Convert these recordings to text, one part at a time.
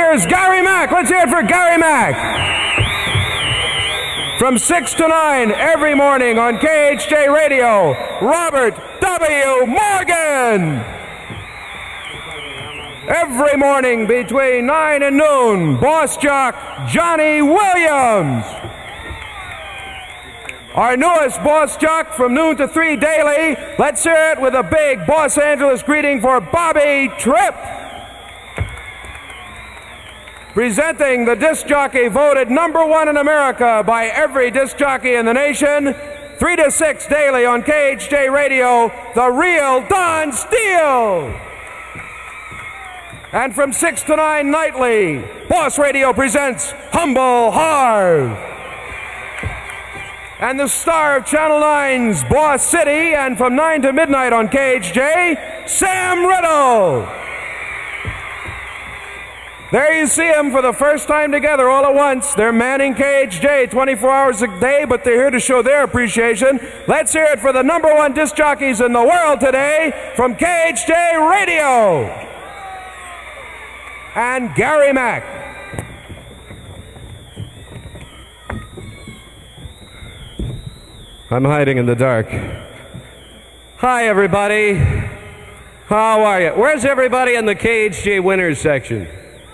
here's Gary Mack. Let's hear it for Gary Mack. From 6 to 9 every morning on KHJ Radio, Robert W. Morgan. Every morning between 9 and noon, Boss Jock Johnny Williams. Our newest Boss Jock from noon to 3 daily. Let's hear it with a big Los Angeles greeting for Bobby Tripp. Presenting the disc jockey voted #1 in America by every disc jockey in the nation. 3 to 6 daily on KHJ Radio, the real Don Steele. And from 6 to 9 nightly, Boss Radio presents Humble Harv. And the star of Channel 9's Boss City, and from 9 to midnight on KHJ, Sam Riddle. There you see them for the first time together all at once. They're manning KHJ 24 hours a day, but they're here to show their appreciation. Let's hear it for the #1 disc jockeys in the world today from KHJ Radio. And Gary Mack. I'm hiding in the dark. Hi, everybody. How are you? Where's everybody in the KHJ winners section?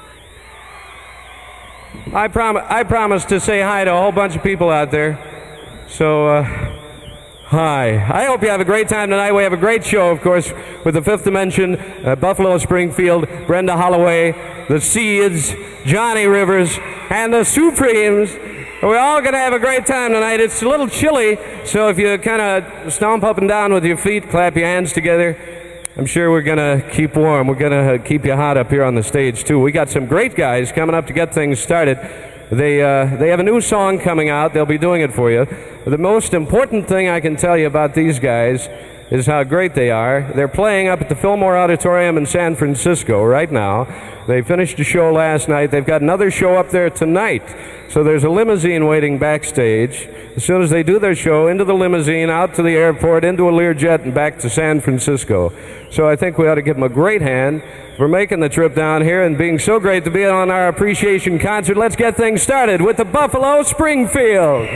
I promised to say hi to a whole bunch of people out there. So, hi. I hope you have a great time tonight. We have a great show, of course, with the Fifth Dimension, Buffalo Springfield, Brenda Holloway, the Seeds, Johnny Rivers, and the Supremes. We're all going to have a great time tonight. It's a little chilly, so if you kind of stomp up and down with your feet, clap your hands together, I'm sure we're going to keep warm. We're going to keep you hot up here on the stage, too. We got some great guys coming up to get things started. They have a new song coming out. They'll be doing it for you. The most important thing I can tell you about these guys is how great they are. They're playing up at the Fillmore Auditorium in San Francisco right now. They finished a show last night. They've got another show up there tonight. So there's a limousine waiting backstage. As soon as they do their show, into the limousine, out to the airport, into a Learjet, and back to San Francisco. So I think we ought to give them a great hand for making the trip down here and being so great to be on our appreciation concert. Let's get things started with the Buffalo Springfield.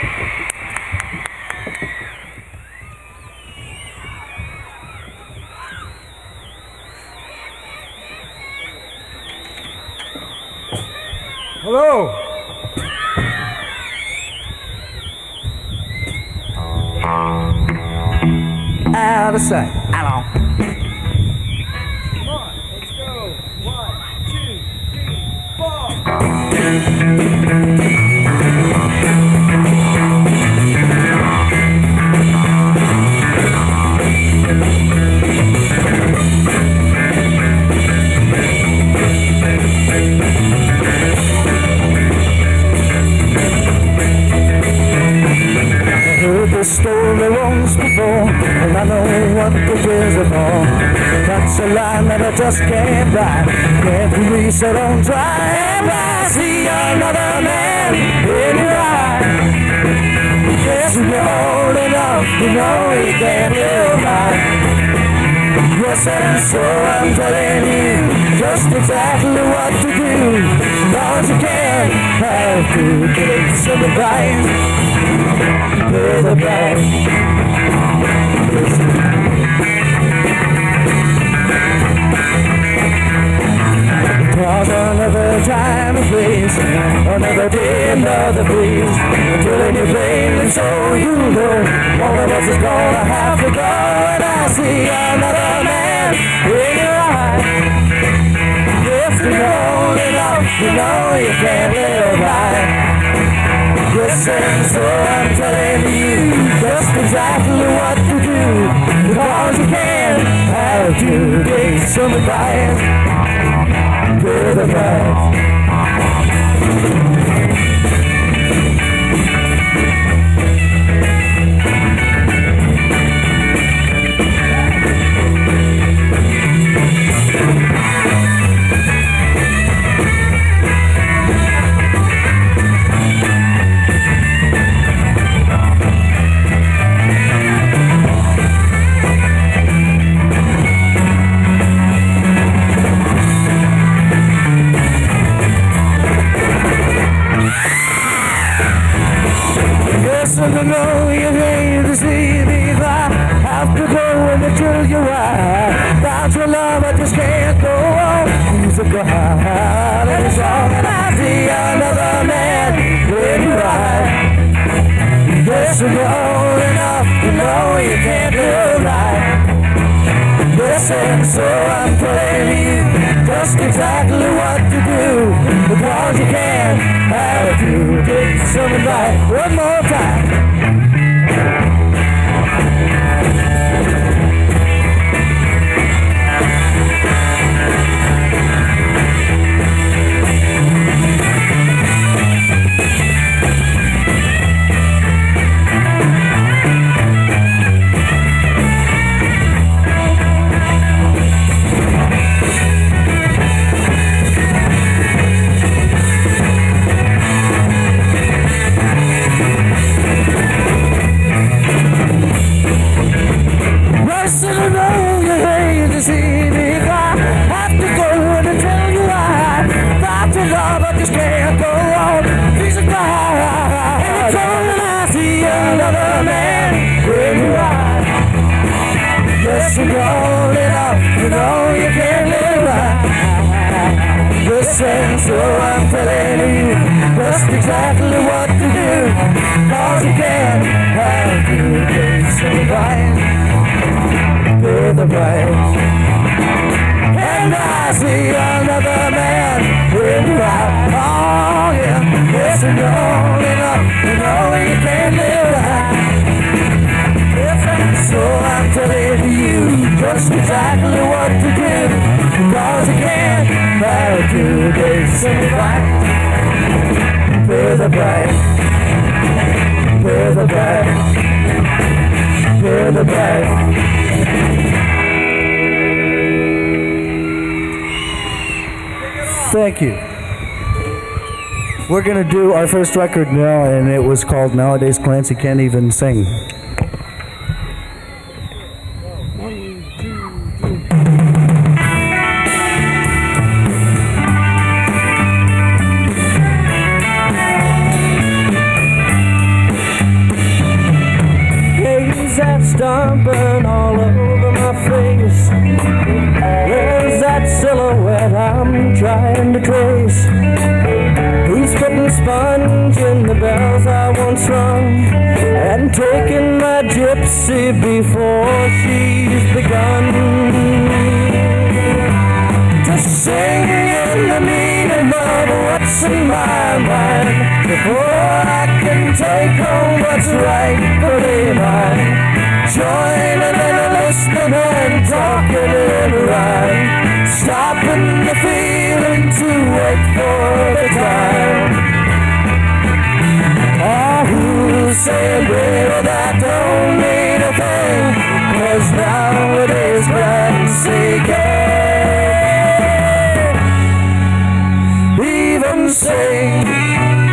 Hello. Out of sight. Hello. Come on, let's go. 1, 2, 3, 4. The story once before, and I know what the years are for. That's a line that I just can't write. Can't believe so don't try. And I see another man in your eye. Yes, when you're old enough, you know you can't live right. Yes, and so I'm telling you just exactly what to do. Cause you can't have to give some advice. Pay the price. Cause another time and place, another day, another breeze. Until you plainly so you know one of us is gonna have to go. And I see another man in your eye. If you're old enough, you know you can't live right. Yes, and so I'm telling you just exactly what to do. Because you can't have to take some advice. Pay the price. right. And as long as I see another man doing right, yes, you're old enough to know you can't do right. Listen, so I'm telling you just exactly what to do, because you can't have to take some advice. One more time. So I'm telling you just exactly what to do, cause you can't have to pay some price, pay the price. And I see another man with you out, oh yeah, yes, you're old enough to know you can't live right. So I'm telling you just exactly what to do, cause you can't have to pay some price, pay the price, pay the price, pay the price. Thank you. We're gonna do our first record now, and it was called Nowadays Clancy Can't Even Sing. Stomping all over my face. Where's that silhouette I'm trying to trace? Who's putting sponge in the bells I once rung, and taking my gypsy before she's begun to sing in the meaning of what's in my mind, before I can take home what's rightfully mine. Joining and listening and talking in a rhyme, stopping the feeling to wait for the time. Oh, who's saying, baby, that don't mean a thing, 'cause nowadays Clancy can't even sing.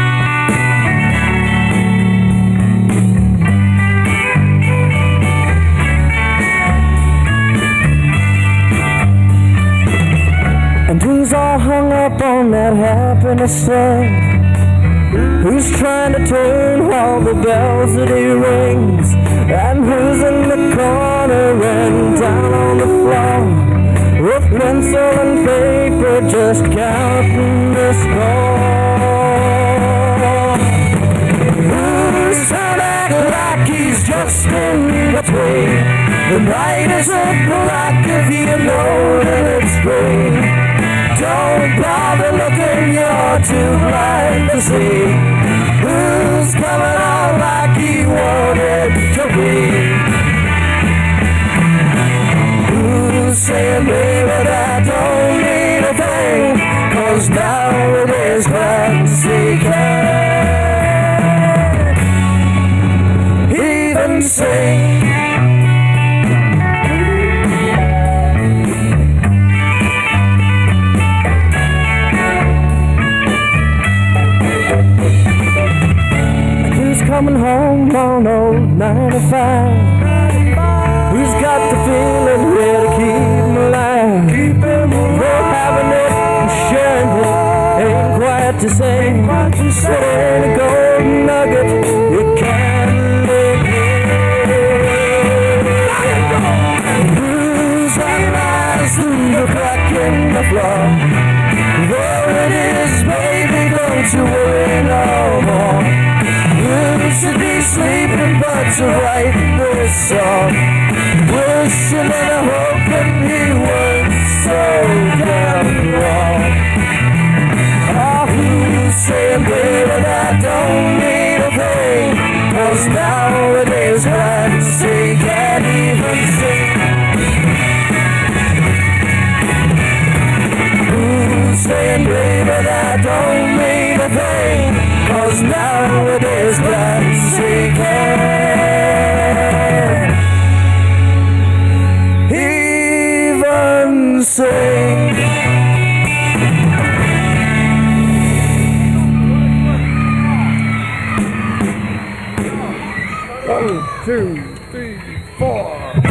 And who's all hung up on that happiness thing? Who's trying to turn all the bells that he rings? And who's in the corner and down on the floor, with pencil and paper just counting the score? Who's trying to act like he's just in between? The night isn't black if you know that it's green. Don't bother looking, you're too blind to see who's coming on like he wanted to be. Who's saying, baby, that don't mean a thing, 'cause nowadays Clancy can't even sing. Coming home on old 95. Who's got the feeling here to keep him alive? We're having it and sharing it, ain't quite the same. It ain't a golden nugget you can't live in. Who's got eyes through the crack in the floor? song, wishing and hoping he was so damn wrong. Oh, who's saying, baby, that don't mean a thing, 'cause nowadays cats, they can't even sing. Who's saying, baby, that don't mean a thing, 'cause nowadays cats, they can't even sing. One, two, three, four.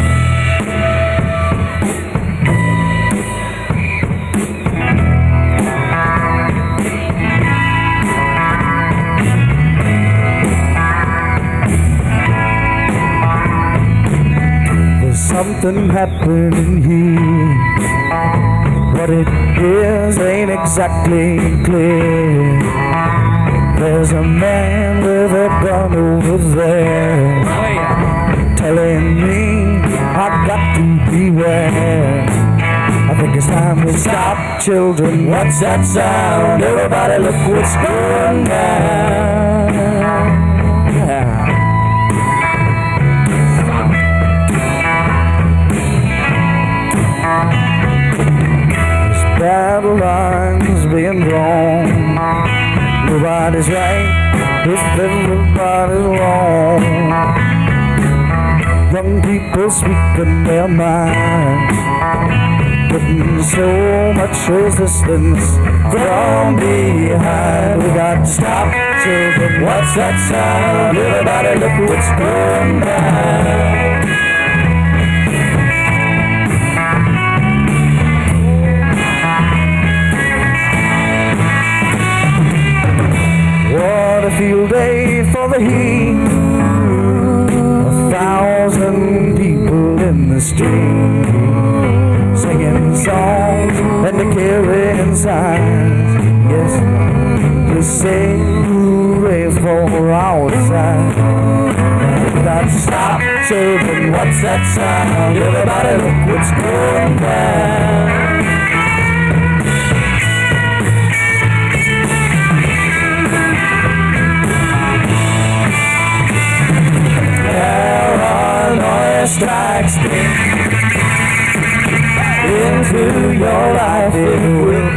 There's something happening here. What it is ain't exactly clear. There's a man with a gun over there, telling me I've got to beware. I think it's time to stop, children. What's that sound? Everybody look what's going down. This battle line's being drawn. Nobody's right if everybody's wrong. Young people speaking their mind, putting so much resistance from behind. We got to stop, children. What's that sound? Everybody look what's going down. What a field day for the heat. 1,000 people in the street, singing songs and carrying signs. Yes, to say hooray for our side. That stop, children, what's that sound? Everybody look what's going down. Strikes into your life, it will.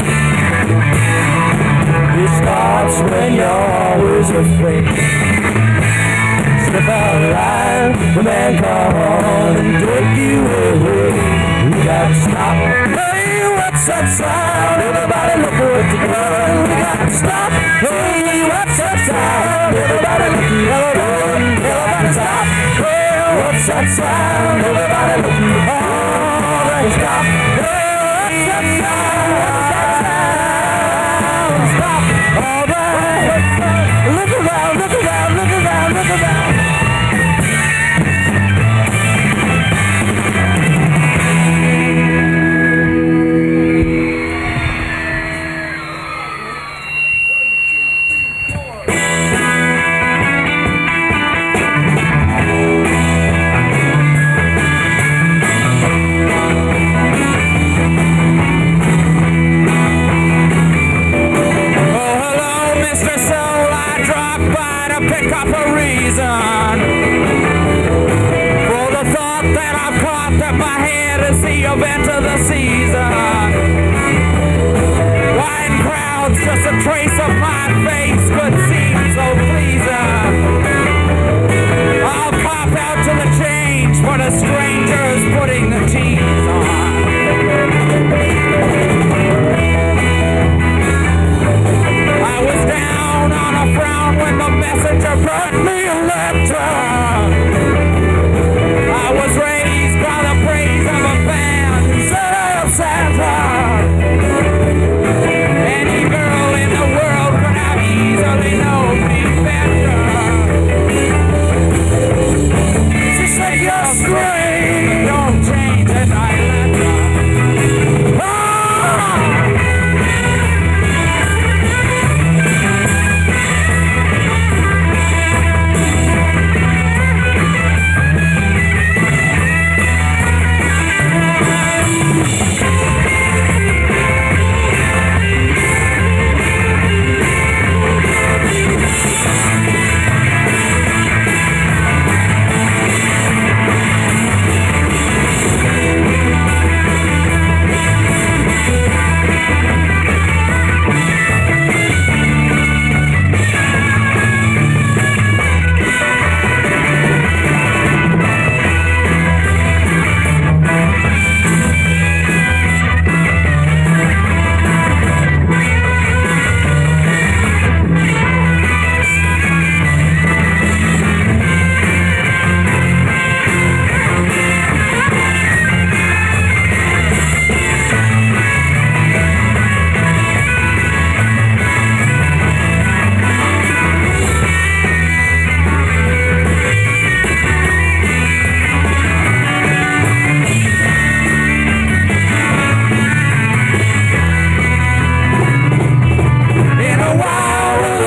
It starts when you're always afraid. Step out of line, the man come on and take you away. We gotta stop. Hey, what's that sound? Everybody look what you're doing. We gotta stop. Hey, what's that sound? Everybody look what you're doing. Everybody stop. What's that sound? Everybody look, oh, they stop. Hey, what's that sound? What's that sound? Stop. All right. Look around, look around, look around, look around.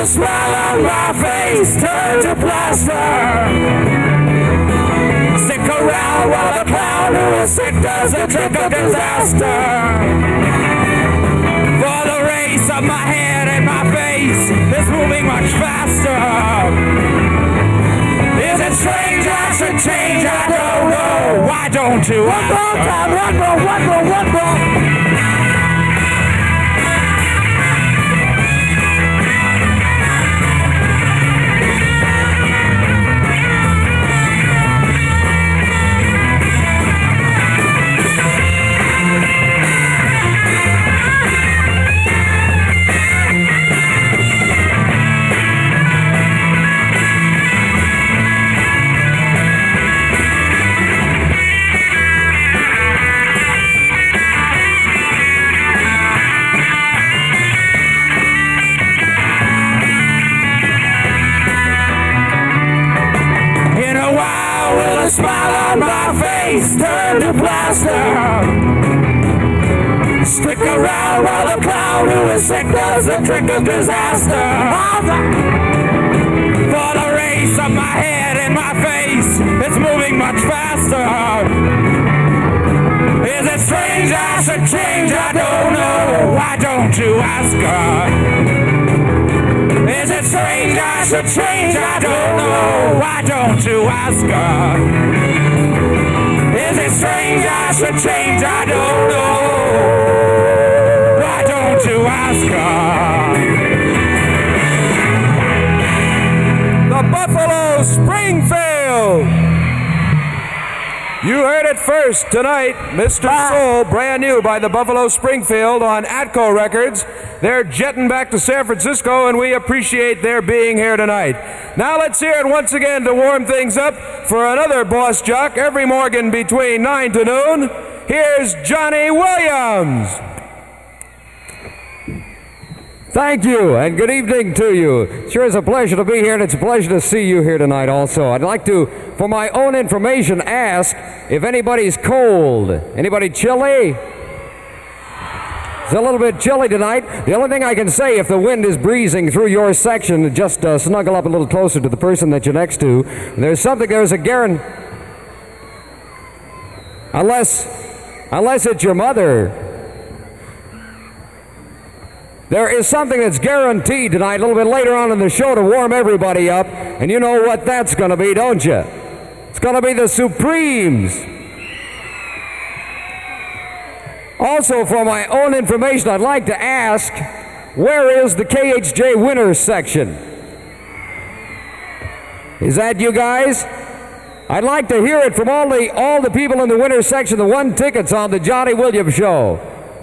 will a smile on my face turn to plaster? Stick around while the clown who is sick does the trick of disaster. For the race of my head and my face is moving much faster. Is it strange I should change? I don't know. Why don't you? One more time, one more. A smile on my face turn to plaster. Stick around while the clown who is sick does the trick of disaster. For the race of my head and my face is moving much faster. Is it strange I should change? I don't know. Why don't you ask her? Is it strange I should change? I don't know. Why don't you ask her? Is it strange I should change? I don't know. Why don't you ask her? The Buffalo Springfield. You heard it first tonight, Mr. Soul, brand new by the Buffalo Springfield on Atco Records. They're jetting back to San Francisco, and we appreciate their being here tonight. Now let's hear it once again to warm things up for another Boss Jock every morning between 9 to noon. Here's Johnny Williams. Thank you, and good evening to you. Sure is a pleasure to be here, and it's a pleasure to see you here tonight also. I'd like to, for my own information, ask if anybody's cold. Anybody chilly? It's a little bit chilly tonight. The only thing I can say, if the wind is breezing through your section, just snuggle up a little closer to the person that you're next to. There's a guarantee. Unless it's your mother. There is something that's guaranteed tonight, a little bit later on in the show, to warm everybody up, and you know what that's going to be, don't you? It's going to be the Supremes. Also, for my own information, I'd like to ask, where is the KHJ Winners section? Is that you guys? I'd like to hear it from all the people in the Winners section that won tickets on the Johnny Williams show.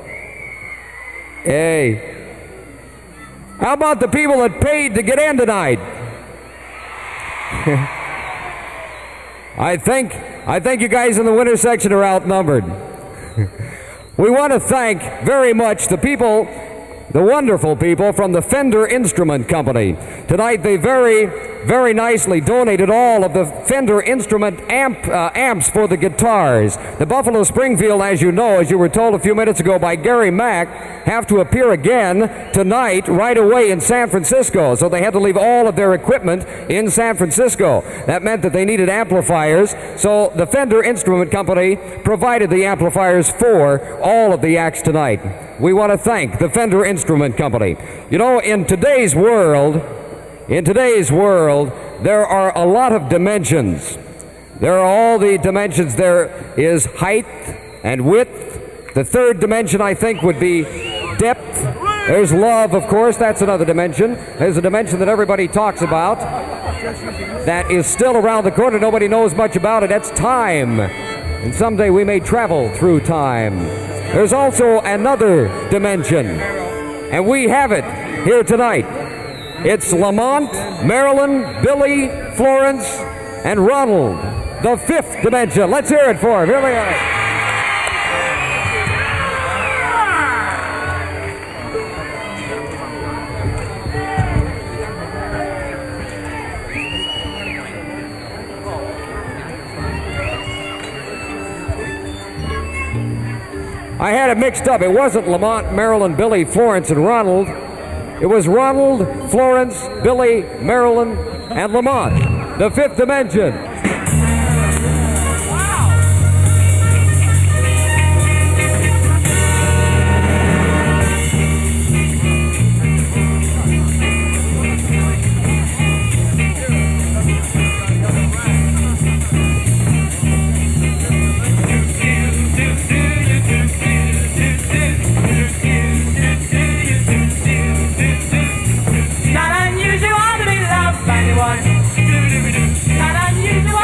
Hey. How about the people that paid to get in tonight? I think you guys in the winner section are outnumbered. We want to thank very much the people, the wonderful people from the Fender Instrument Company. Tonight they very, very nicely donated all of the Fender Instrument amps for the guitars. The Buffalo Springfield, as you know, as you were told a few minutes ago by Gary Mack, have to appear again tonight right away in San Francisco. So they had to leave all of their equipment in San Francisco. That meant that they needed amplifiers. So the Fender Instrument Company provided the amplifiers for all of the acts tonight. We want to thank the Fender Instrument Company. You know, in today's world, there are a lot of dimensions. There are all the dimensions. There is height and width. The third dimension, I think, would be depth. There's love, of course. That's another dimension. There's a dimension that everybody talks about that is still around the corner. Nobody knows much about it. That's time. And someday we may travel through time. There's also another dimension, and we have it here tonight. It's Lamont, Marilyn, Billy, Florence, and Ronald, the fifth dimension. Let's hear it for him. Here we are. I had it mixed up. It wasn't Lamont, Marilyn, Billy, Florence, and Ronald. It was Ronald, Florence, Billy, Marilyn, and Lamont. The Fifth Dimension. Not unusual to be loved by anyone. Not unusual.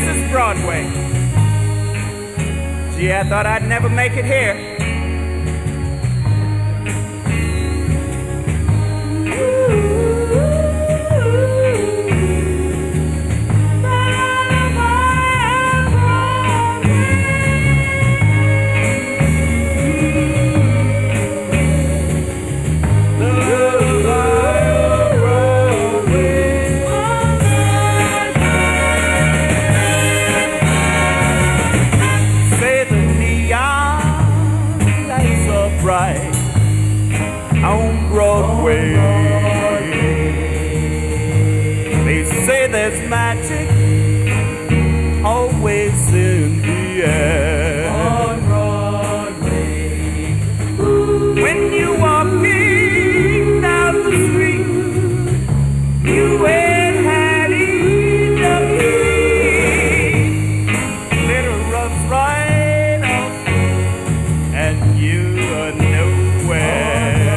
is Broadway. Gee, I thought I'd never make it here. On Broadway, they say there's magic always in the air. On Broadway, when you walking down the street, you ain't had enough to eat. Little rubs right off, and you are nowhere.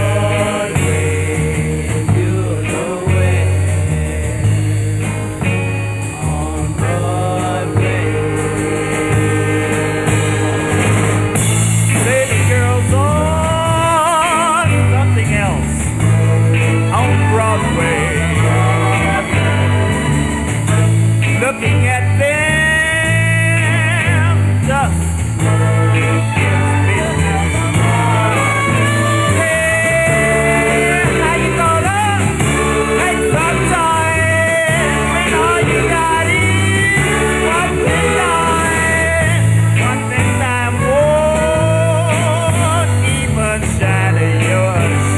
Looking at them just hey, how you gonna make some time when all you got is one thing time? One thing time won't even shadow your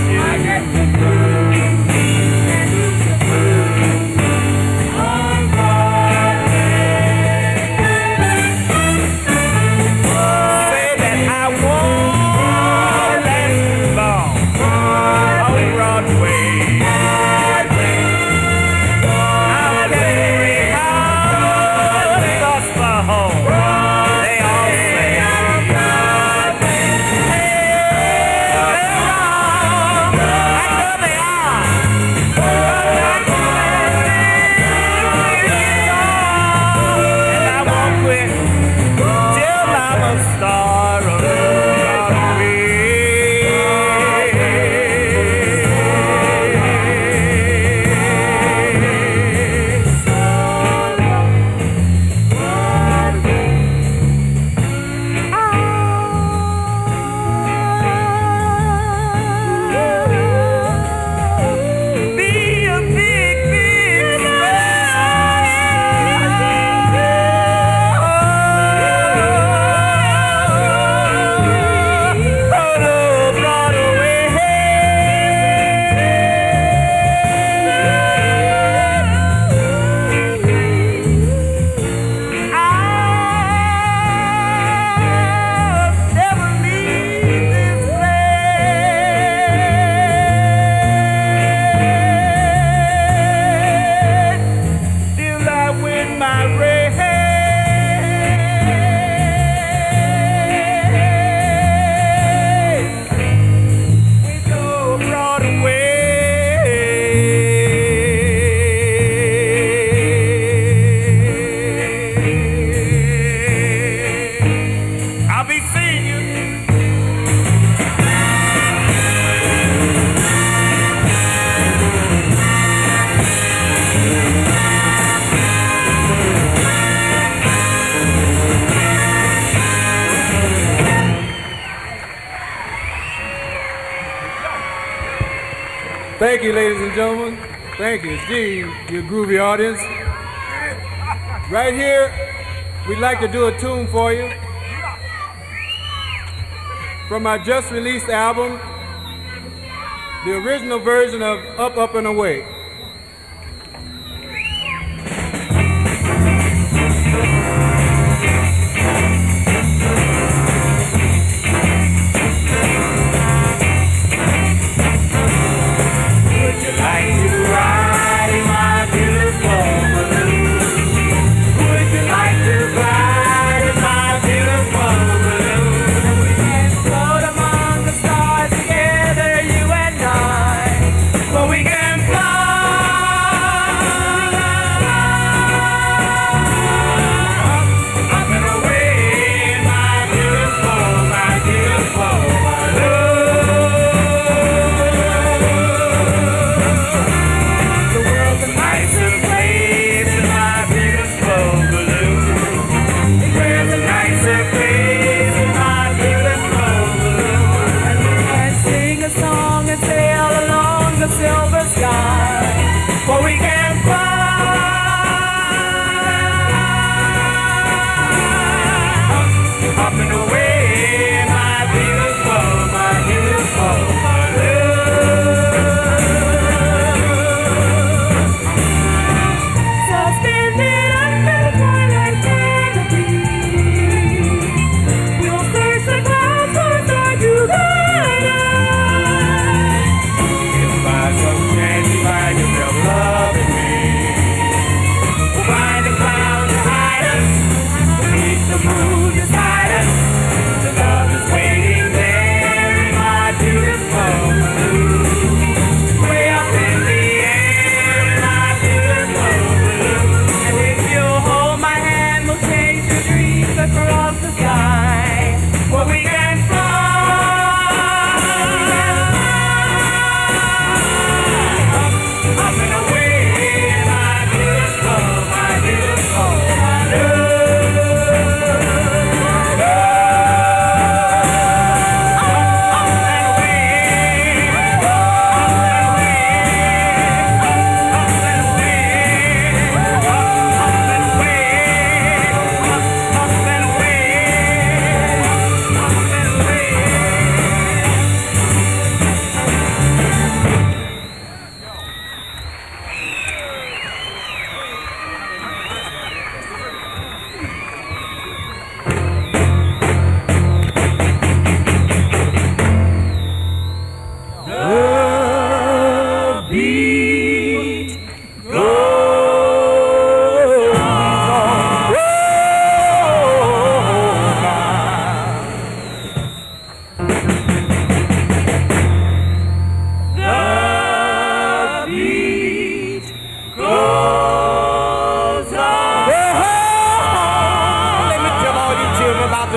Thank you, ladies and gentlemen. Thank you. Steve, your groovy audience. Right here, we'd like to do a tune for you from our just released album, the original version of Up, Up and Away. We can fly.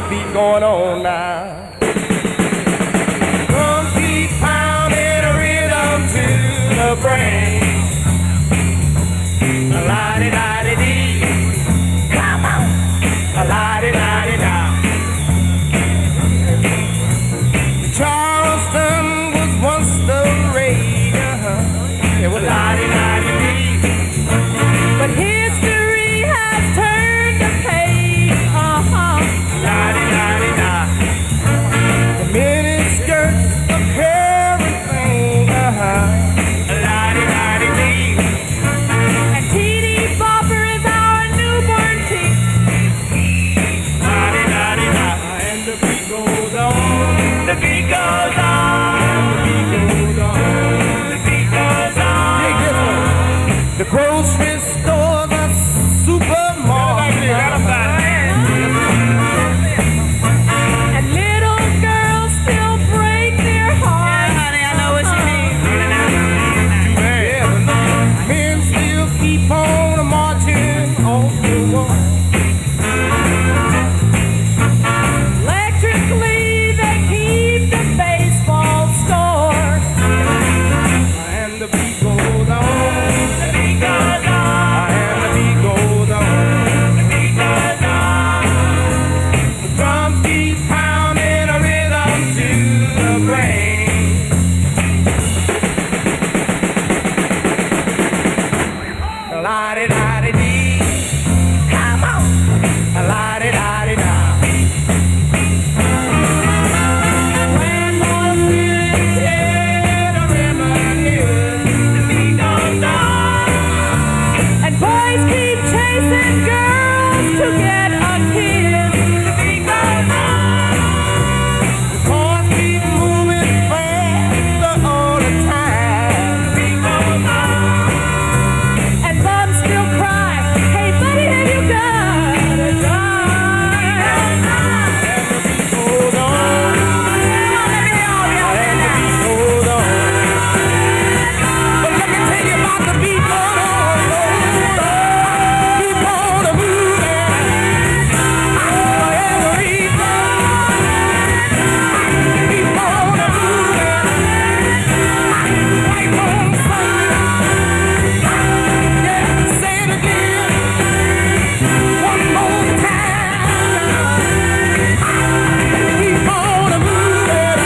beat going on now. Drum keep pounding a rhythm to the brain. La-di-da-di-dee. Come on. La-di-da-di-da. Charleston was once the rage. It was la-di-da-di-dee. But history has turned the page. La-di-da-di-da. The miniskirt of everything. La-di-da-di-dee. And Teeny Bopper is our newborn king. La-di-da-di-da. And the beat goes on. The beat goes on. The beat goes on. The beat goes on. Dig this one. The grocery store, the supermarket. And little girls still break their hearts. Honey, I know what you mean. Yeah, but men still keep on marching on the wall. Electrically, they keep the baseball score. And the beat goes on. The beat goes on. And the beat goes on. The beat goes on. The drums keep pounding a rhythm to the brain. La-di-da-di-dee. Come on. La-di-da-di-da. When was it a reminiscence? The beat goes on. And boys keep chasing girls to get a kiss. The beat goes on. The cars keep moving faster all the time. The beat goes on. And bums still cry, hey buddy, have you got a dime? And the beat goes on. And the beat goes on. But let me tell you about the beat going on. Keep on a moving. For every reason. Keep on a moving. Right on Sunday. Yeah, say it again. One more time. Keep on a moving.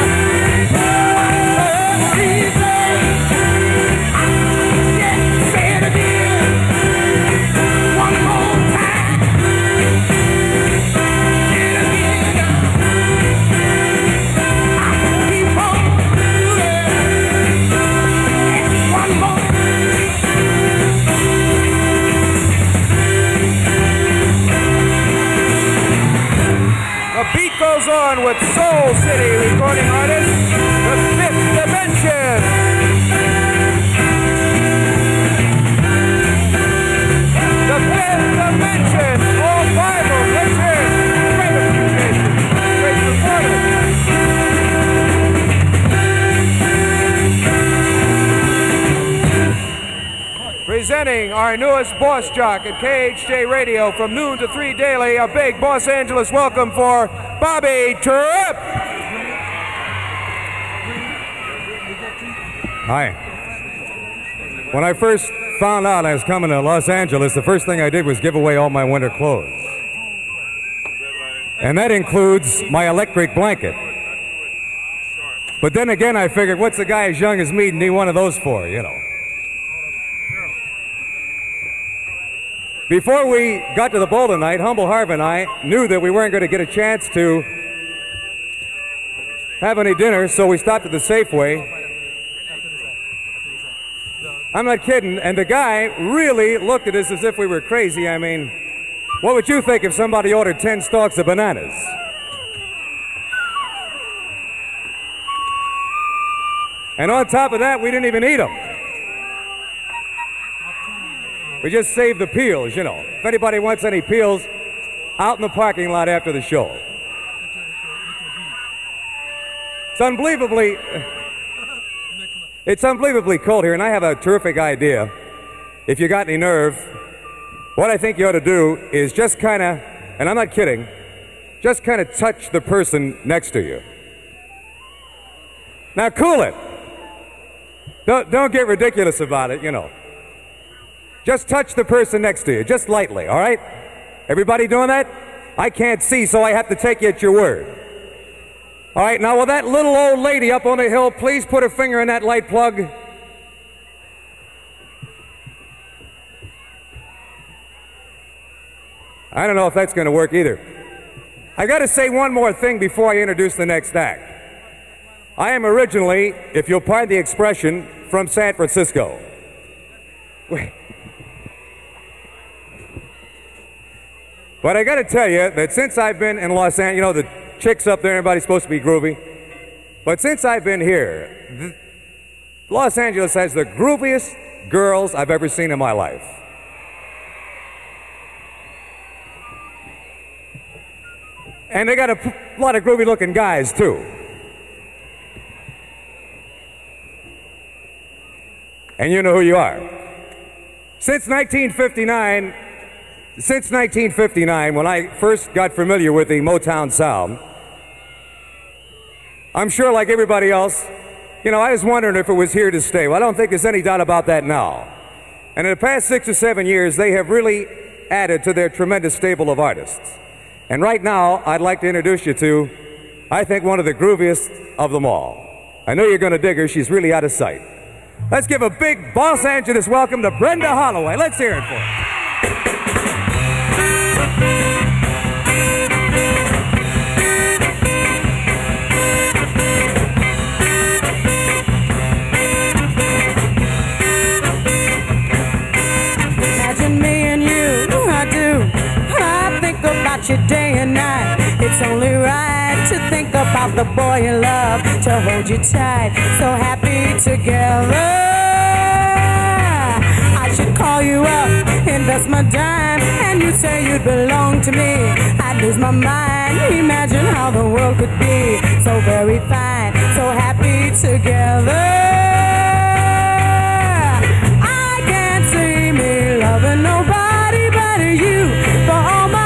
Every reason. Yeah, say it again. One more time. Say it again. Keep on moving. One more. The beat goes on with Soul City recording artist, The Fifth Dimension. The Fifth Dimension, all five of them. Let's hear it. Great appreciation. Great supporters. Presenting our newest boss jock at KHJ Radio from noon to 3 daily, a big Los Angeles welcome for Bobby Tripp. Hi. When I first found out I was coming to Los Angeles, the first thing I did was give away all my winter clothes. And that includes my electric blanket. But then again, I figured, what's a guy as young as me need one of those for, you know? Before we got to the bowl tonight, Humble Harv and I knew that we weren't going to get a chance to have any dinner, so we stopped at the Safeway. I'm not kidding, and the guy really looked at us as if we were crazy. I mean, what would you think if somebody ordered 10 stalks of bananas? And on top of that, we didn't even eat them. We just saved the peels, you know. If anybody wants any peels, out in the parking lot after the show. It's unbelievably cold here, and I have a terrific idea. If you got any nerve, what I think you ought to do is just kind of, and I'm not kidding, just kind of touch the person next to you. Now cool it. Don't get ridiculous about it, you know. Just touch the person next to you, just lightly, all right? Everybody doing that? I can't see, so I have to take you at your word. All right, now will that little old lady up on the hill please put her finger in that light plug? I don't know if that's going to work either. I got to say one more thing before I introduce the next act. I am originally, if you'll pardon the expression, from San Francisco. But I got to tell you that since I've been in Los Angeles, you know, the chicks up there, everybody's supposed to be groovy. But since I've been here, Los Angeles has the grooviest girls I've ever seen in my life. And they got a lot of groovy looking guys too. And you know who you are. Since 1959, when I first got familiar with the Motown sound, I'm sure like everybody else, you know, I was wondering if it was here to stay. Well, I don't think there's any doubt about that now. And in the past 6 or 7 years, they have really added to their tremendous stable of artists. And right now, I'd like to introduce you to, I think, one of the grooviest of them all. I know you're going to dig her. She's really out of sight. Let's give a big Los Angeles welcome to Brenda Holloway. Let's hear it for her. You day and night. It's only right to think about the boy you love, to hold you tight, so happy together. I should call you up, invest my dime, and you say you'd belong to me. I'd lose my mind, imagine how the world could be so very fine, so happy together. I can't see me loving nobody but you for all my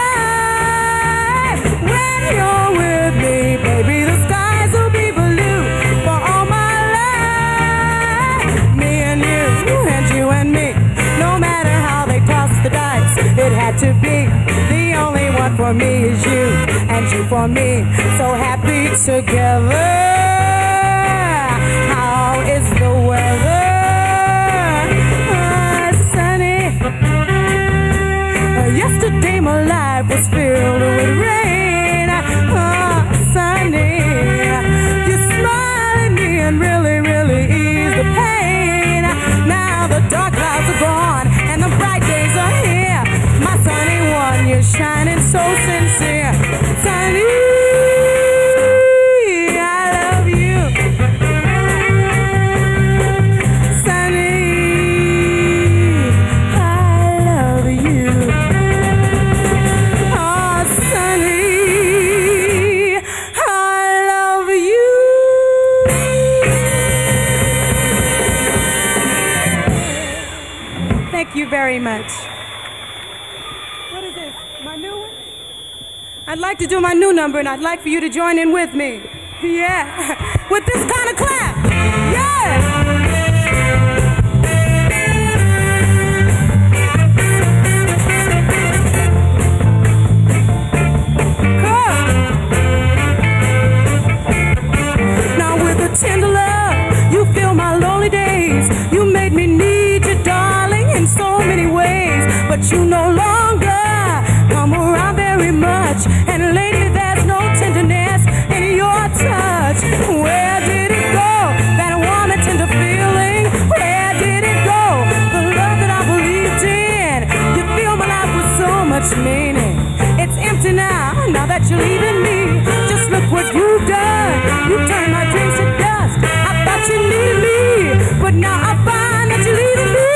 baby, the skies will be blue for all my life. Me and you and me, no matter how they toss the dice, it had to be. The only one for me is you, and you for me, so happy together. How is the weather? Sunny. Yesterday my life was filled with rain. Sunny, you smile at me and really, really ease the pain. Now the dark clouds are gone and the bright days are here. My sunny one, you're shining so sincere. Sunny, I love you. Sunny, I love you. Oh, Sunny, very much. What is this? My new one? I'd like to do my new number, and I'd like for you to join in with me. Yeah. With this kind of clap. Yeah. Now with a tender love, you fill my lonely days. You made me need you, darling, in so many ways, but you no longer come around very much, and lately there's no tenderness in your touch. Where did it go, that warm and tender feeling? Where did it go, the love that I believed in? You fill my life with so much meaning. It's empty now that you're leaving me. Just look what you've done. You turned my dreams to dust. I thought you needed me, but now I find that you're leaving me.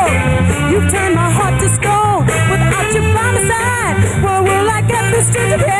You've turned my heart to stone. Without you by my side, where will I get the strength to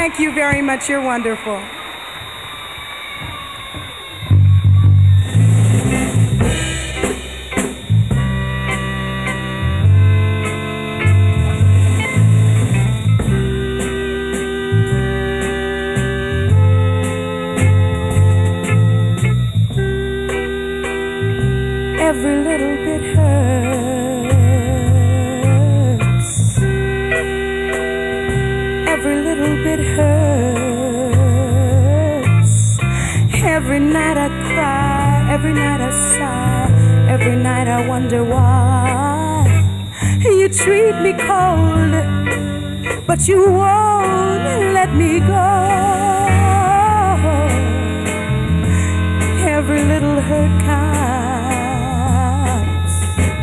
Thank you very much. You're wonderful. Every little bit hurts. Every little bit hurts. Every night I cry, every night I sigh, every night I wonder why you treat me cold, but you won't let me go. Every little hurt counts.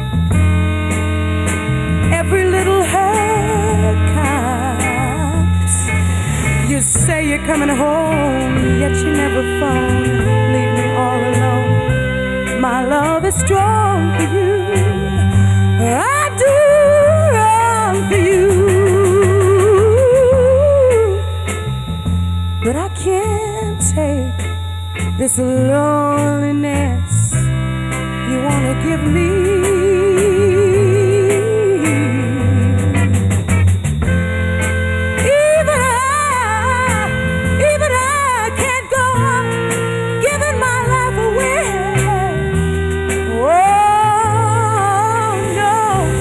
Every little hurt counts. You say you're coming home, yet you never phone. Leave me all alone. My love is strong for you. I do wrong for you, but I can't take this loneliness you wanna give me. Even I can't go on giving my life away. Oh no,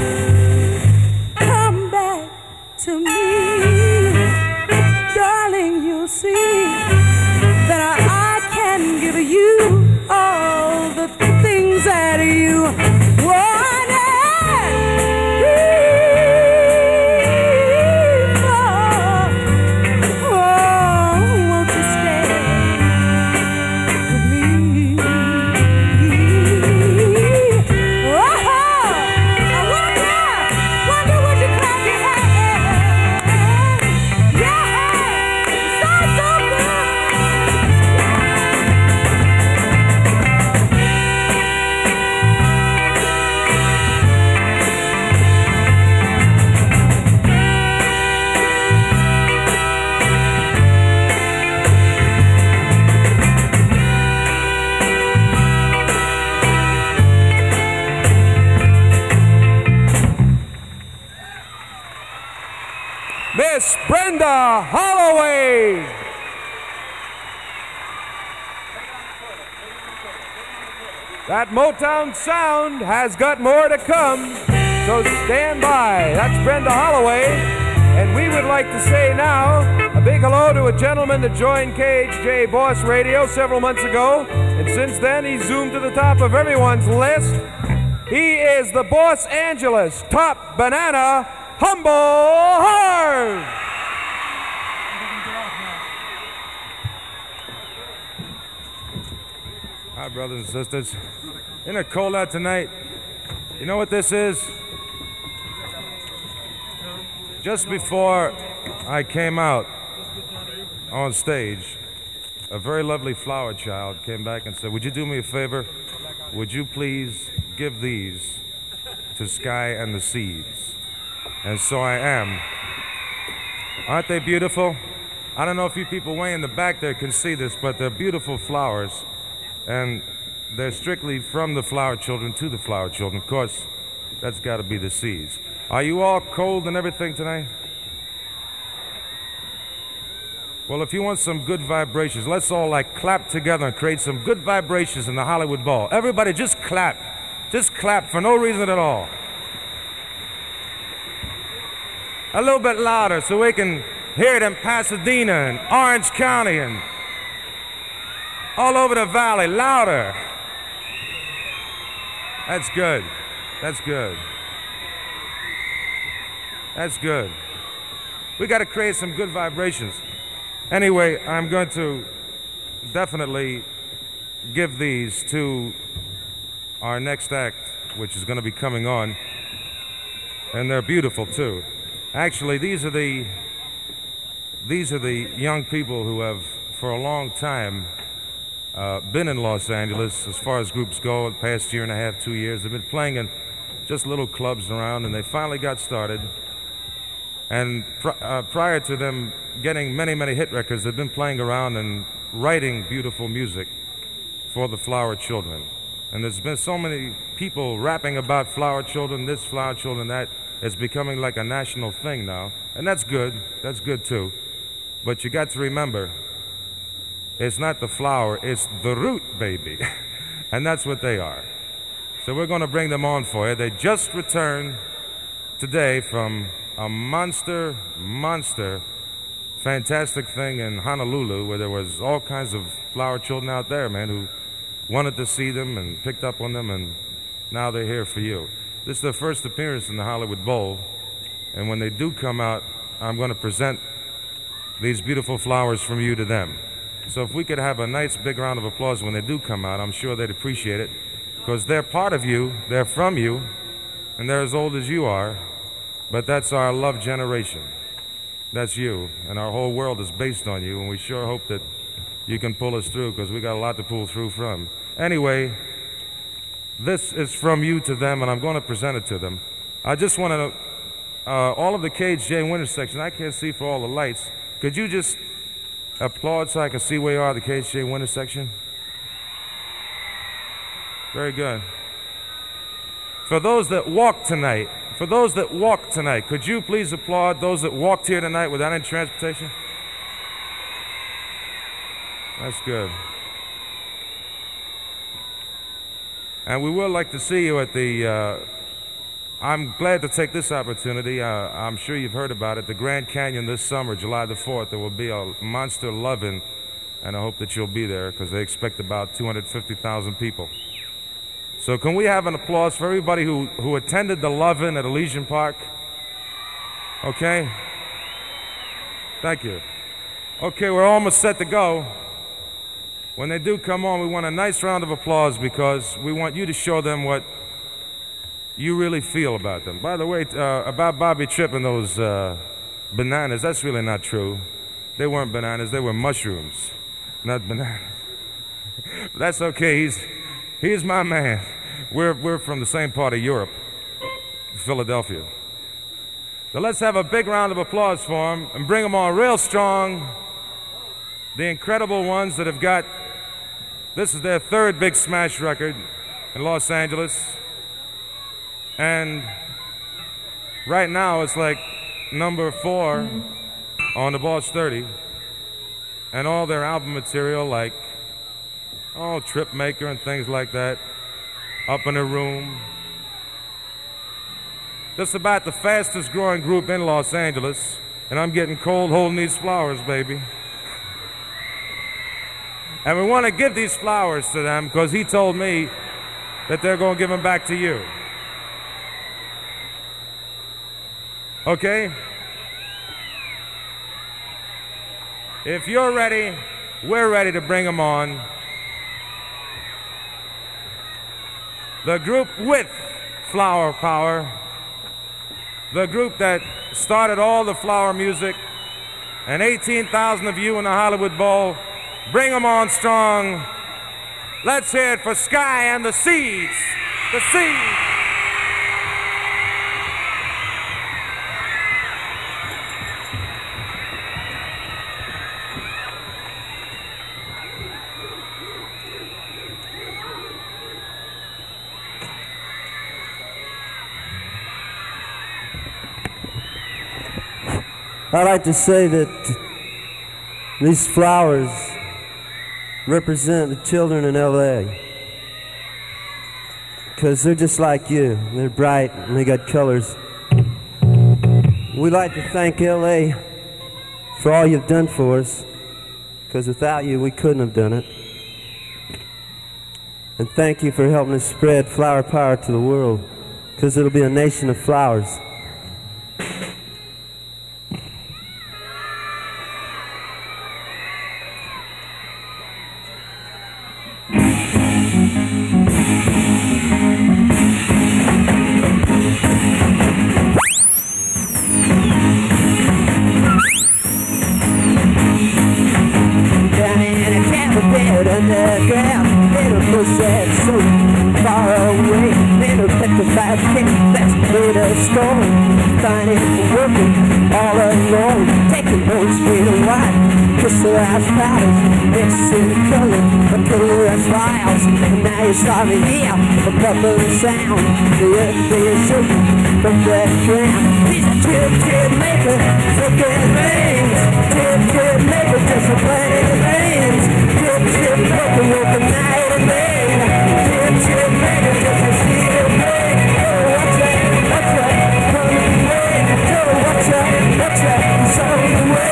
come back to me, darling. You'll see that I can give you all the things that you wanted. Oh, won't you stay with me? Oh, I wonder would you clap your hands? Yeah, so good. Miss Brenda Holloway. That Motown sound has got more to come, so stand by. That's Brenda Holloway. And we would like to say now a big hello to a gentleman that joined KHJ Boss Radio several months ago, and since then he's zoomed to the top of everyone's list. He is the Los Angeles Top Banana, Humble Heart. Hi, brothers and sisters. Isn't it cold out tonight? You know what this is? Just before I came out on stage, a very lovely flower child came back and said, "Would you do me a favor? Would you please give these to Sky and the Seeds?" And so I am. Aren't they beautiful? I don't know if you people way in the back there can see this, but they're beautiful flowers. And they're strictly from the flower children to the flower children. Of course, that's got to be the Seeds. Are you all cold and everything tonight? Well, if you want some good vibrations, let's all clap together and create some good vibrations in the Hollywood Bowl. Everybody just clap. Just clap for no reason at all. A little bit louder so we can hear it in Pasadena and Orange County and all over the valley. Louder. That's good. That's good. That's good. We got to create some good vibrations. Anyway, I'm going to definitely give these to our next act, which is going to be coming on. And they're beautiful too. Actually, these are the young people who have, for a long time, been in Los Angeles as far as groups go. The past year and a half, 2 years, they've been playing in just little clubs around, and they finally got started. And prior to them getting many, many hit records. They've been playing around and writing beautiful music for the flower children. And there's been so many people rapping about flower children, this flower children, that. It's becoming like a national thing now. And that's good. That's good too. But you got to remember, it's not the flower, it's the root, baby. And that's what they are. So we're going to bring them on for you. They just returned today from a monster, fantastic thing in Honolulu, where there was all kinds of flower children out there, man, who wanted to see them and picked up on them, and now they're here for you. This is their first appearance in the Hollywood Bowl, and when they do come out, I'm going to present these beautiful flowers from you to them. So if we could have a nice big round of applause when they do come out, I'm sure they'd appreciate it, because they're part of you, they're from you, and they're as old as you are, but that's our love generation. That's you, and our whole world is based on you, and we sure hope that you can pull us through, because we got a lot to pull through from. Anyway, this is from you to them, and I'm going to present it to them. I just want to, all of the KHJ winter section, I can't see for all the lights. Could you just applaud so I can see where you are, the KHJ winter section? Very good. For those that walk tonight, could you please applaud those that walked here tonight without any transportation? That's good. And we would like to see you at the, I'm glad to take this opportunity. I'm sure you've heard about it. The Grand Canyon this summer, July the 4th, there will be a monster loving, and I hope that you'll be there, because they expect about 250,000 people. So can we have an applause for everybody who attended the loving at Elysian Park? Okay? Thank you. Okay, we're almost set to go. When they do come on, we want a nice round of applause, because we want you to show them what you really feel about them. By the way, about Bobby Tripp and those bananas, that's really not true. They weren't bananas, they were mushrooms, not bananas. That's okay, he's my man. We're from the same part of Europe, Philadelphia. So let's have a big round of applause for them and bring them on real strong. The incredible ones that have got, this is their third big smash record in Los Angeles. And right now it's like number 4 on the Boss 30. And all their album material, like, Trip Maker and things like that, Up in a Room. Just about the fastest growing group in Los Angeles. And I'm getting cold holding these flowers, baby. And we want to give these flowers to them because he told me that they're going to give them back to you. Okay? If you're ready, we're ready to bring them on. The group with flower power. The group that started all the flower music. And 18,000 of you in the Hollywood Bowl. Bring them on strong. Let's hear it for Sky and the Seeds. The Seeds. I like to say that these flowers represent the children in L.A. because they're just like you. They're bright and they got colors. We'd like to thank L.A. for all you've done for us, because without you we couldn't have done it. And thank you for helping us spread flower power to the world, because it'll be a nation of flowers. Finding working all alone, taking home It's green and white, crystallized powders, mixed in the color of colorless vials. And now you're starting to hear a bubbling sound. The earth being shaken from the ground. He's a trip maker, flickering veins. Trip maker, just a planet of veins. Trip maker, with the night of rain. Trip maker, just a sea of rain. Oh, what's that, coming away? Oh, what's that, it's on the way.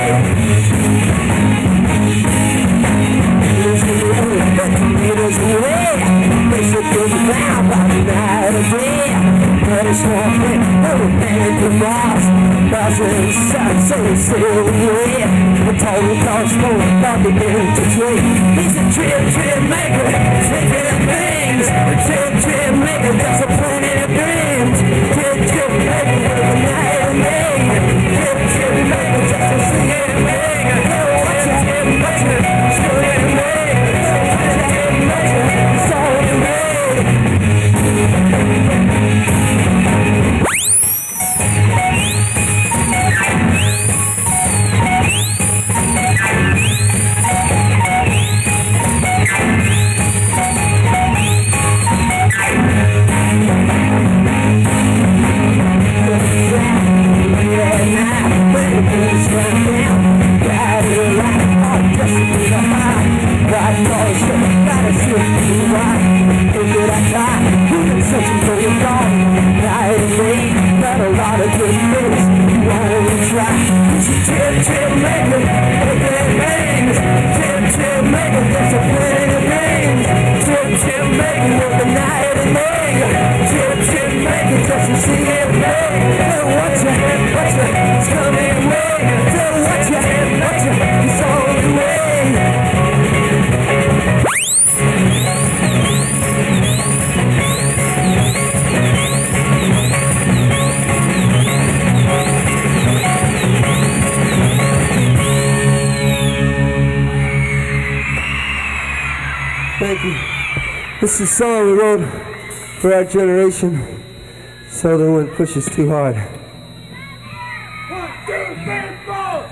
Tomatoes away, place it in the ground by the night of day. But it's one thing, everything to boss. Buzzing sun, so they sail away. The total cost for a bucket into trade. He's a trip maker, taking things. Trip maker, just a planet of dreams. Trip maker, with a night of day. Trip maker, just a singing ring. What's that, screwing me? Thank you. This is a song we wrote for our generation so that one pushes too hard. 1, 2, 3, 4.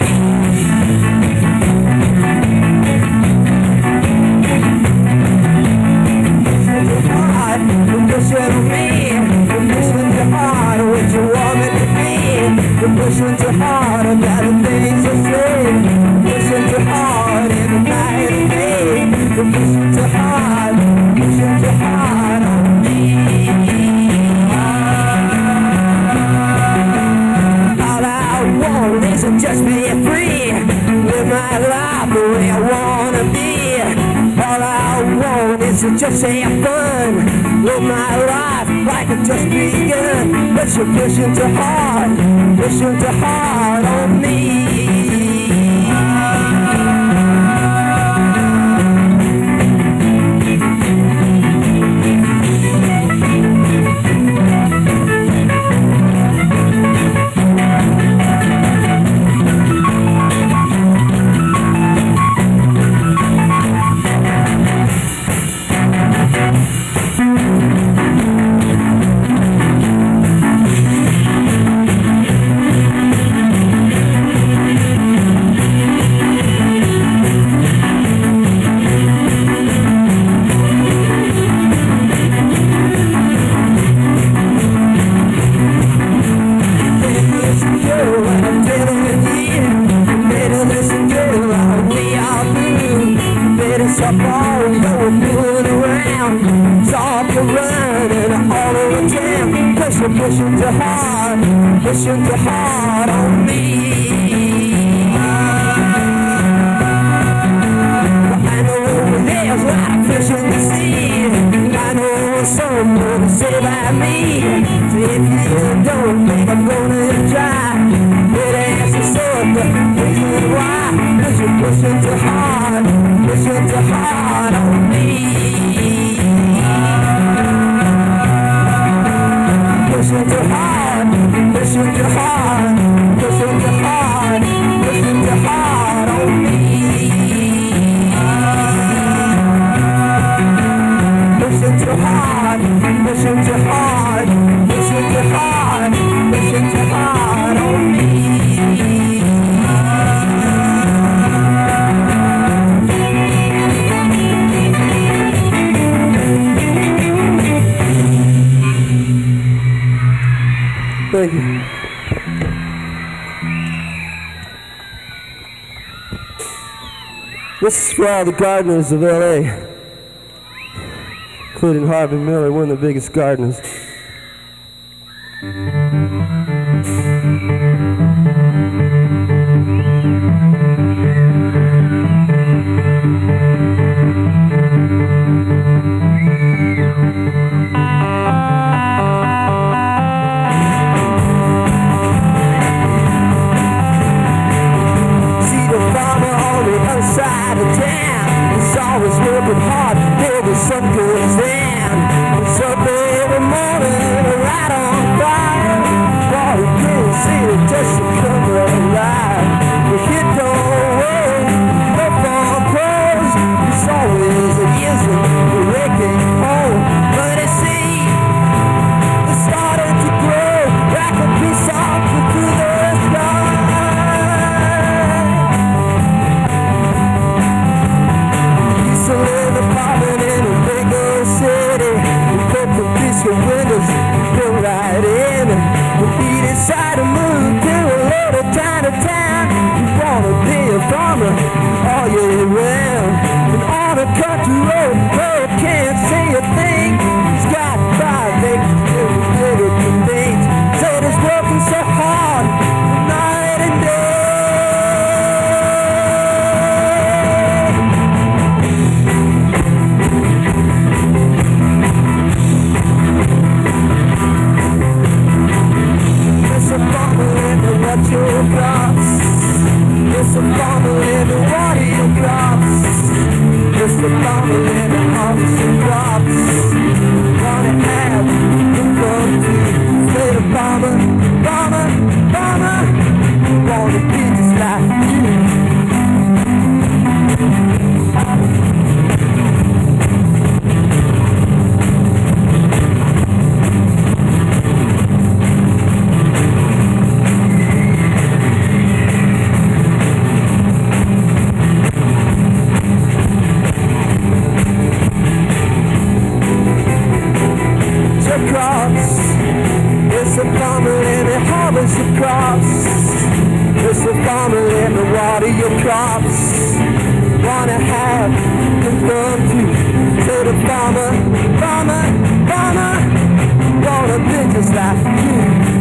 You're pushing me, you're pushing too hard, what you want me to be. You're pushing too hard, I got the things to say. You're pushing too hard in the night of day. You're pushing too hard on me. All I want is to just be free, live my life the way I wanna be. All I want is to just have fun, live my life like it just begun. But you're pushing too hard on me. Pushing too hard on me. I know there's a lot of fish in the sea. I know someone to say by me. So if you don't think I'm gonna try, better ask yourself the reason why. 'Cause you're pushing too hard on me. Pushing too hard, pushing too hard, pushing too hard. This is for all the gardeners of L.A., including Harvey Miller, one of the biggest gardeners. Side of town, he's always working hard till the sun goes down. He's up every morning, right on fire. All he can see is just to come alive. The kid don't work, no farm clothes. He's always a using the wrecking home. But it seems it's starting to grow like a piece off through the sky. To live apartment in a big old city with purple piece of windows, go right in. But he decided to move to a little tiny town. He wanna be a farmer all year round. And on a country road, where he can't see a thing, he's got 5 acres every bit of the things. Said he's working so hard, night and day. It's a farmer in the water your crops. It's a farmer in the water your crops. It's a farmer in the harvest your crops. Wanna have the fun to say the farmer, farmer, farmer. Wanna be just like you. Crops. It's a farmer in the harvest of crops. It's a farmer in the water your crops. Wanna have the fun too. Say the farmer, farmer, farmer. Wanna be just like you.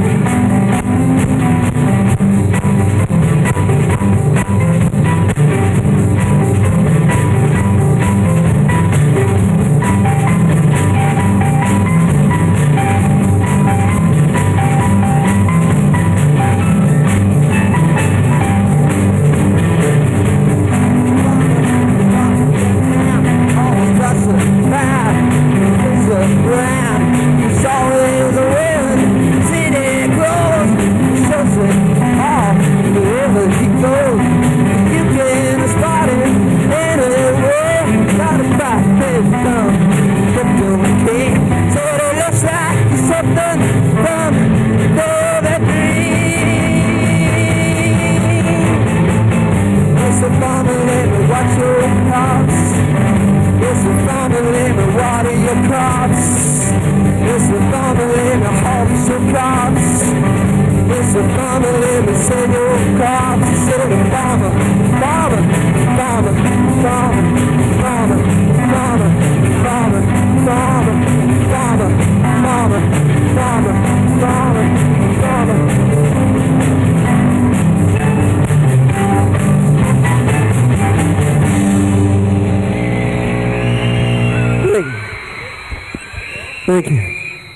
Thank you.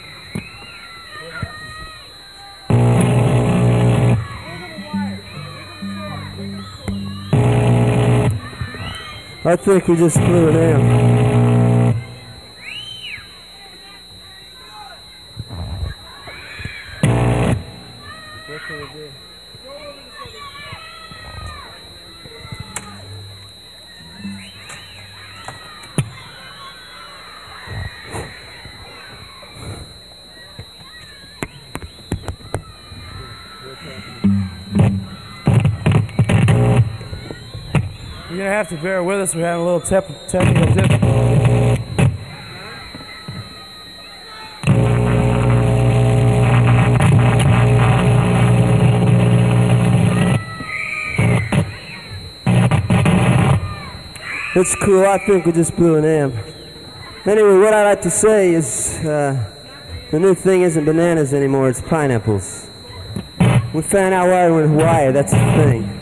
I think we just blew it out. What can we do? You're going to have to bear with us. We're having a little technical difficulty. It's cool. I think we just blew an amp. Anyway, what I like to say is the new thing isn't bananas anymore, it's pineapples. We found out while we were in Hawaii, that's the thing.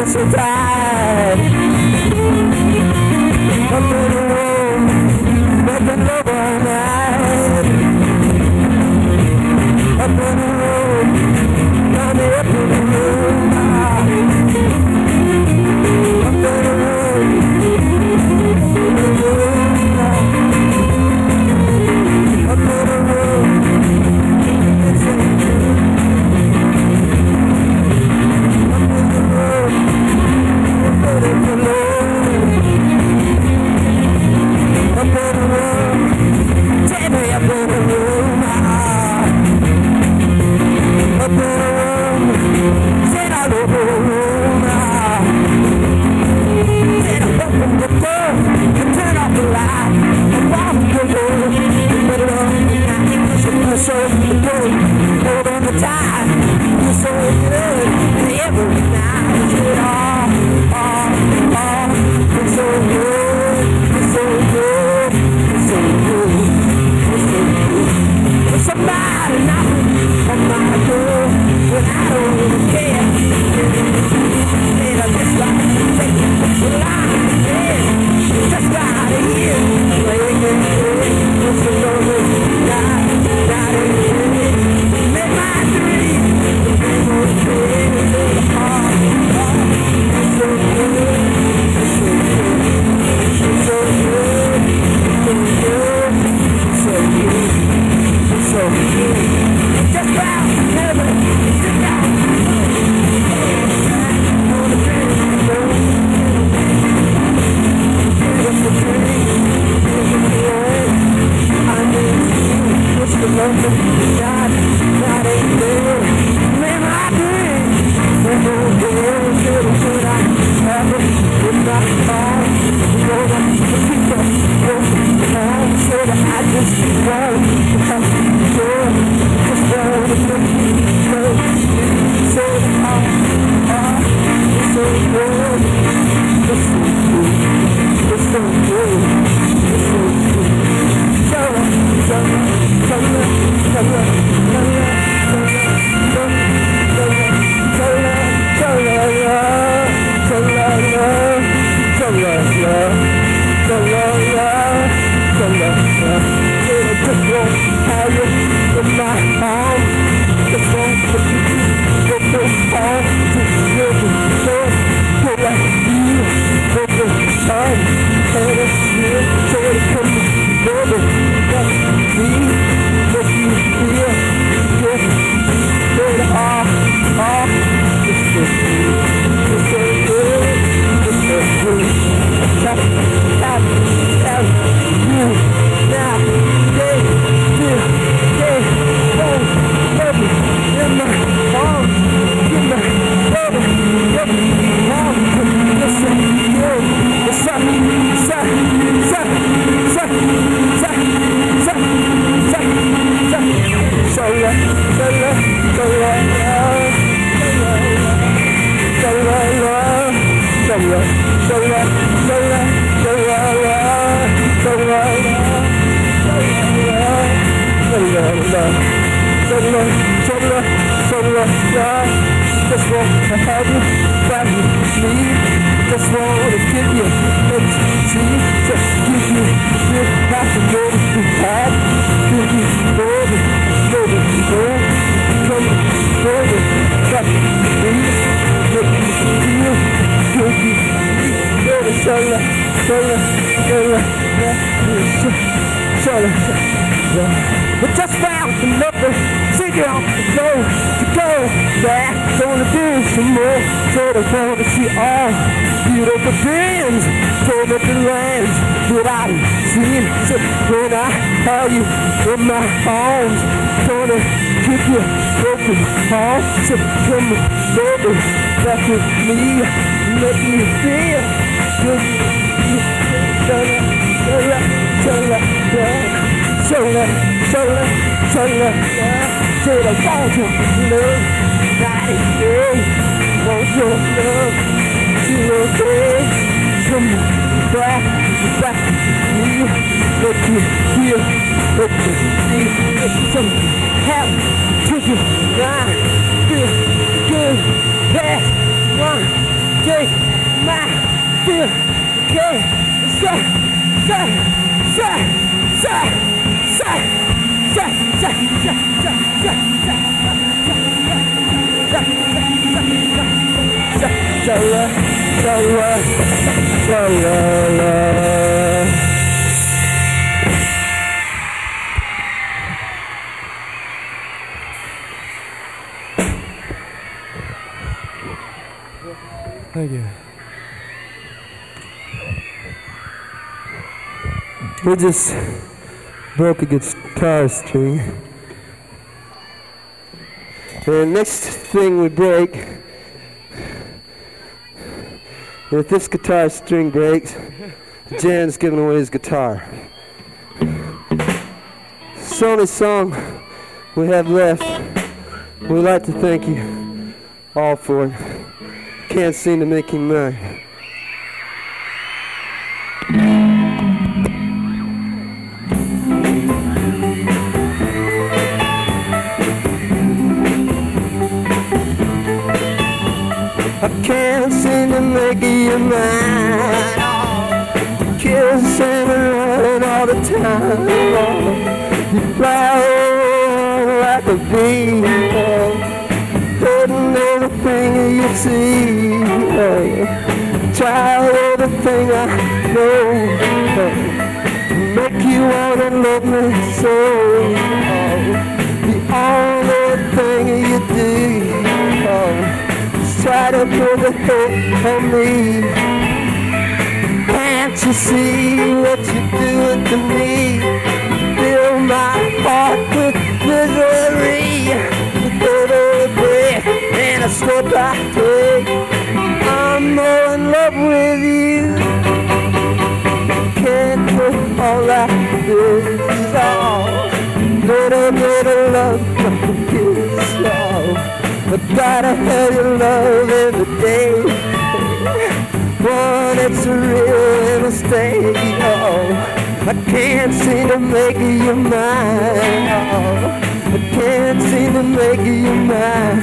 just so tired. Up on the road, making love all night. Up on the road, down there up on the road. Up on the road, up on the road. So good, hold on the time. You're so good every night. It's so good, it's so good, it's so good, it's so good. There's somebody knocking on my door when I don't even care. And I just like to take it, well I'm dead. Just right here, playing it, it's so lonely night. Make my dream so good, so good, so good, so good, so good. Just round heaven, just round on the dream, just the dream, I need you, just the love that God ain't there. Man, I dream. There's no girl, should I have it in my arms? You know that the people go on, so that I just want to have you. Just want to make you know. So that it's so good. It's so good. It's so good. It's so good. Just want to have you, that you need. Just want to give you ecstasy. Just give you good passion, good to have. Give you baby, baby, baby. Come, baby, that you need. Make you feel good. Baby, shoulder, shoulder, shoulder, shoulder, shoulder. We just found another figure out to go back. Gonna do some more, so I want to see all beautiful things. Told me the lands that I've seen. So when I have you in my arms, gonna keep you broken heart. So come baby, back with me, let me feel good. Said I want your love, not again. Want your love, you okay? Come back to me. Let you feel, let you see. Let something happen to you. I feel good. That's one day. Thank you. We just broke a guitar string. And next thing we break, if this guitar string breaks, Jan's giving away his guitar. It's the only song we have left. We'd like to thank you all for it. Can't seem to make him mine. I can't seem to make you mine. Kissing and running all the time. You fly like a bee, hurting everything you see. Try everything I know, make you wanna love me so. The only thing you do, try to put the hate on me. Can't you see what you're doing to me? Fill my heart with misery. With every breath and a step I take, I'm more in love with you. Can't put all like this is all. Little love from kiss all. But gotta have your love every day. One, it's a real mistake. Oh, I can't seem to make you mine. Oh, I can't seem to make you mine.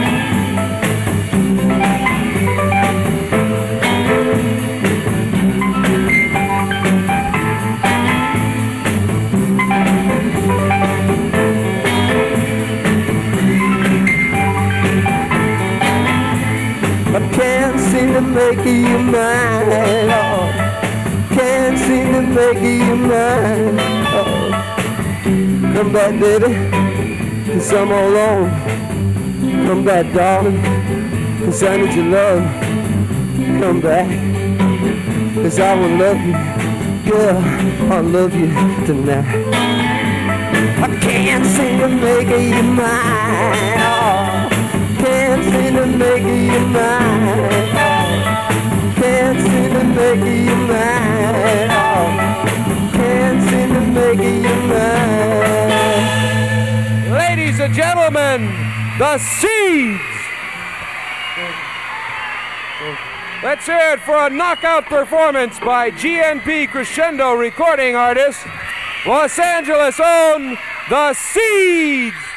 I can't seem to make you mine. Oh, can't seem to make you mine. Oh, come back, baby, 'cause I'm all alone. Come back, darling, 'cause I need your love. Come back, 'cause I will love you. Girl, I'll love you tonight. I can't seem to make you mine. Oh, can't seem to make you mine. Can't seem to make you mine. Can't seem to make you mine. Ladies and gentlemen, the Seeds! Let's hear it for a knockout performance by GNP Crescendo recording artist, Los Angeles own The Seeds!